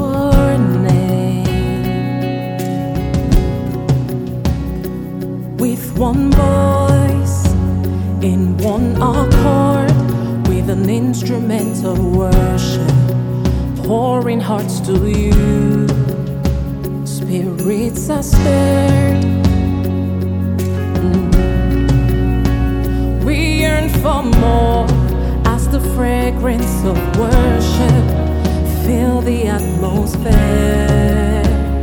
your name. With one voice, in one accord, with an instrument of worship, pouring hearts to you. Spirits are stirred. We yearn for more as the fragrance of worship fill the atmosphere.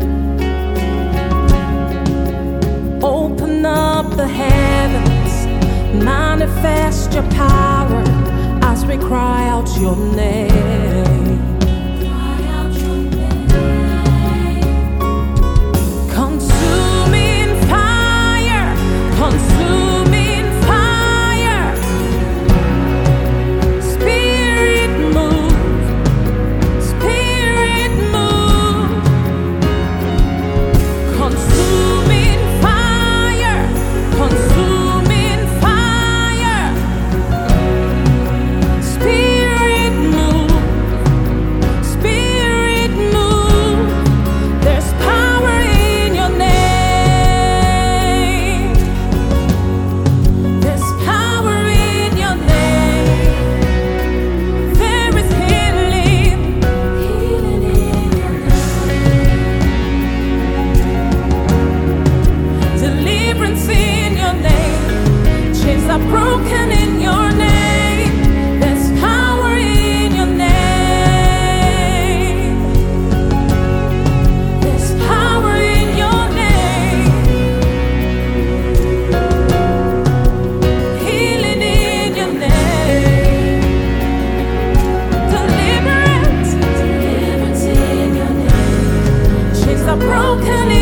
Open up the heavens, manifest your power as we cry out your name. Consuming fire, consuming fire. Spirit move, Spirit move. Consuming fire, consuming fire. Spirit move, Spirit move. There's power in your name. There's power in your name. There is healing, healing in your name. Deliverance in your name. Chains are broken in your name. There's power in your name. There's power in your name. Healing in your name. Deliverance, deliverance in your name. Chains are broken